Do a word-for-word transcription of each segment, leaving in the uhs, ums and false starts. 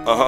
Uh-huh.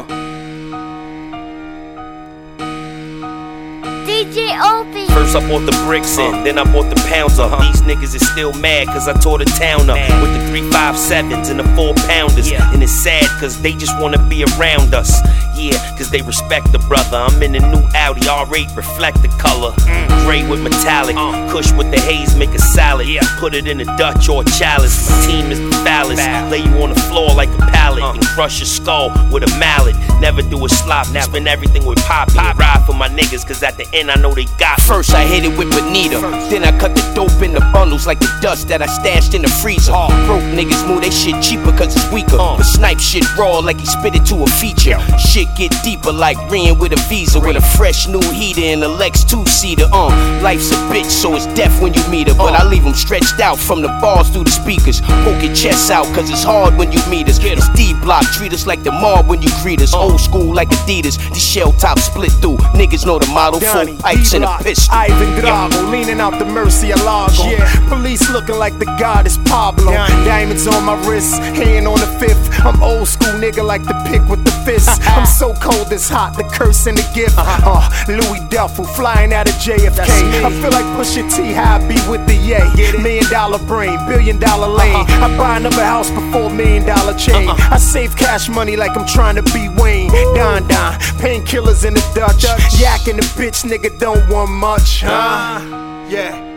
D J Opie. First I bought the bricks in, then I bought the pounds up. These niggas is still mad cause I tore the town up with the three five sevens and the four pounders. And it's sad cause they just wanna be around us. Yeah, cause they respect the brother. I'm in a new Audi R eight, reflect the color. Gray with metallic, Kush with the haze, make a salad. Put it in a Dutch or a chalice. My team is the phallus. Lay you on the floor like a pallet and crush your skull with a mallet. Never do a slop, spend everything with Poppy. Ride for my niggas cause at the end I know they got me. First I hit it with Bonita, then I cut the dope in the bundles like the dust that I stashed in the freezer. Broke niggas move they shit cheaper cause it's weaker, but Snipe shit raw like he spit it to a feature. Shit get deeper like Ren with a Visa, with a fresh new heater and a Lex two-seater. Uh, life's a bitch so it's death when you meet her, but I leave them stretched out from the bars through the speakers. Poke your chest out cause it's hard when you meet us. It's D-block, treat us like the mob when you greet us. Old school like Adidas, the shell top split through. Niggas know the model, full pipes and a pistol. Ivan Drago, leaning out the Murcielago. Yeah. Police looking like the goddess Pablo. Diamonds on my wrist, hand on the fifth. I'm old school nigga like the pick with the fist. I'm so cold it's hot, the curse and the gift. Uh, Louis Duffel flying out of J F K. I feel like Pusha T, how I be with the yay. Million dollar brain, billion dollar lane. I buy another house before million dollar chain. I save cash money like I'm trying to be Wayne. Don Don, painkillers in the Dutch. Yak in the bitch, nigga don't want much, huh? Yeah.